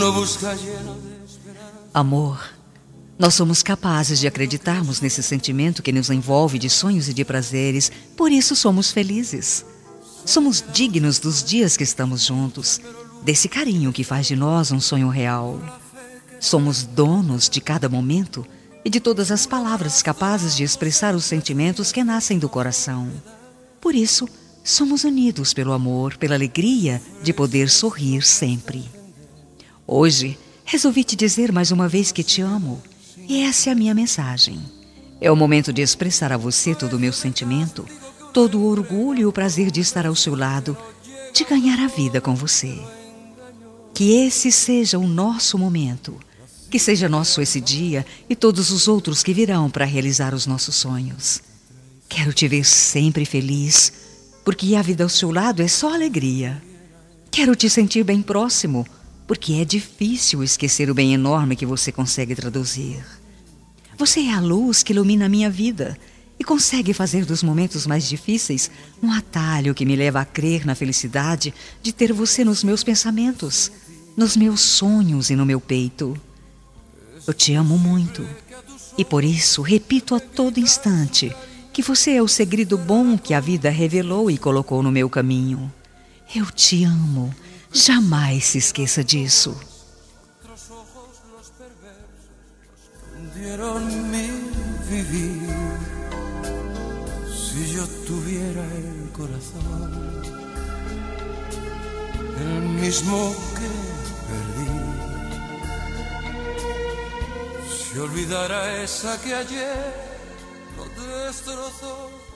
Amor, nós somos capazes de acreditarmos nesse sentimento que nos envolve de sonhos e de prazeres, por isso somos felizes. Somos dignos dos dias que estamos juntos, desse carinho que faz de nós um sonho real. Somos donos de cada momento e de todas as palavras capazes de expressar os sentimentos que nascem do coração. Por isso, somos unidos pelo amor, pela alegria de poder sorrir sempre. Hoje, resolvi te dizer mais uma vez que te amo, e essa é a minha mensagem. É o momento de expressar a você todo o meu sentimento, todo o orgulho e o prazer de estar ao seu lado, de ganhar a vida com você. Que esse seja o nosso momento, que seja nosso esse dia e todos os outros que virão para realizar os nossos sonhos. Quero te ver sempre feliz, porque a vida ao seu lado é só alegria. Quero te sentir bem próximo, porque é difícil esquecer o bem enorme que você consegue traduzir. Você é a luz que ilumina a minha vida e consegue fazer dos momentos mais difíceis um atalho que me leva a crer na felicidade de ter você nos meus pensamentos, nos meus sonhos e no meu peito. Eu te amo muito e por isso repito a todo instante que você é o segredo bom que a vida revelou e colocou no meu caminho. Eu te amo, jamais se esqueça disso. Si yo tuviera el corazón, el mismo que perdí, si olvidara esa que ayer lo destrozó.